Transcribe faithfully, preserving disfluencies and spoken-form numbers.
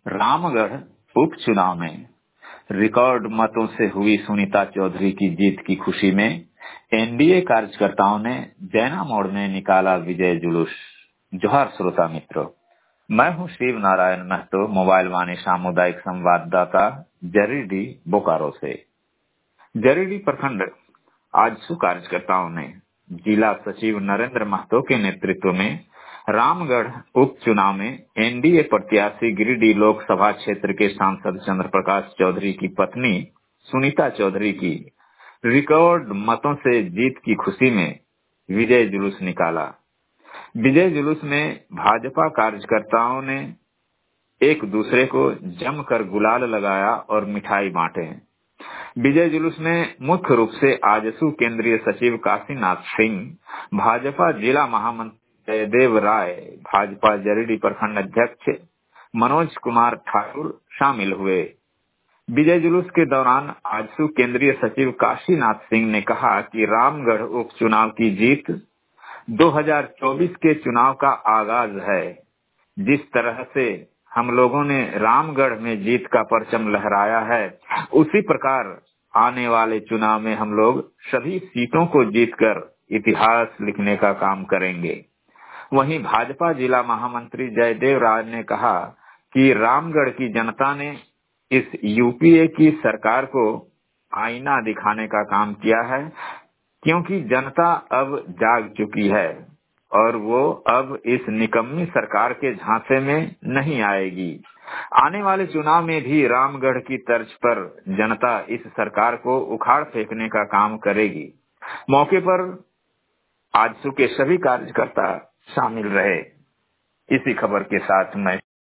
रामगढ़ उपचुनाव में रिकॉर्ड मतों से हुई सुनीता चौधरी की जीत की खुशी में एनडीए कार्यकर्ताओं ने जैना मोड़ में निकाला विजय जुलूस। जोहार श्रोता मित्रों, मैं हूं शिव नारायण महतो, मोबाइल वाणी सामुदायिक संवाददाता जरीडी बोकारो से। जरीडी प्रखंड आजसू कार्यकर्ताओं ने जिला सचिव नरेंद्र महतो के नेतृत्व में रामगढ़ उपचुनाव में एनडीए प्रत्याशी गिरिडीह लोकसभा क्षेत्र के सांसद चंद्र प्रकाश चौधरी की पत्नी सुनीता चौधरी की रिकॉर्ड मतों से जीत की खुशी में विजय जुलूस निकाला। विजय जुलूस में भाजपा कार्यकर्ताओं ने एक दूसरे को जमकर गुलाल लगाया और मिठाई बांटे। विजय जुलूस में मुख्य रूप से आजसू केंद्रीय सचिव काशीनाथ सिंह, भाजपा जिला महामंत्री जयदेव राय, भाजपा जरीडी प्रखंड अध्यक्ष मनोज कुमार ठाकुर शामिल हुए। विजय जुलूस के दौरान आजसू केंद्रीय सचिव काशीनाथ सिंह ने कहा कि रामगढ़ उपचुनाव की जीत दो हज़ार चौबीस के चुनाव का आगाज है। जिस तरह से हम लोगों ने रामगढ़ में जीत का परचम लहराया है, उसी प्रकार आने वाले चुनाव में हम लोग सभी सीटों को जीतकर इतिहास लिखने का काम करेंगे। वहीं भाजपा जिला महामंत्री जयदेव राय ने कहा कि रामगढ़ की जनता ने इस यूपीए की सरकार को आईना दिखाने का काम किया है, क्योंकि जनता अब जाग चुकी है और वो अब इस निकम्मी सरकार के झांसे में नहीं आएगी। आने वाले चुनाव में भी रामगढ़ की तर्ज पर जनता इस सरकार को उखाड़ फेंकने का काम करेगी। मौके पर आजसू के सभी कार्यकर्ता शामिल रहे। इसी खबर के साथ मैं